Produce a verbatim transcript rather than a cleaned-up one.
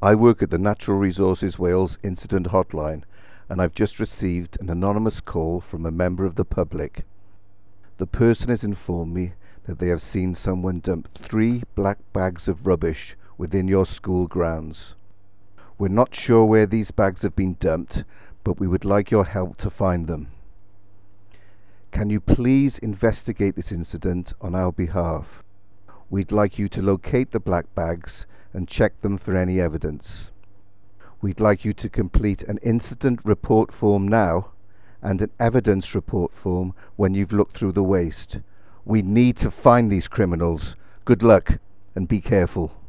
I work at the Natural Resources Wales Incident Hotline, and I've just received an anonymous call from a member of the public. The person has informed me that they have seen someone dump three black bags of rubbish within your school grounds. We're not sure where these bags have been dumped, but we would like your help to find them. Can you please investigate this incident on our behalf? We'd like you to locate the black bags and check them for any evidence. We'd like you to complete an incident report form now and an evidence report form when you've looked through the waste. We need to find these criminals. Good luck and be careful.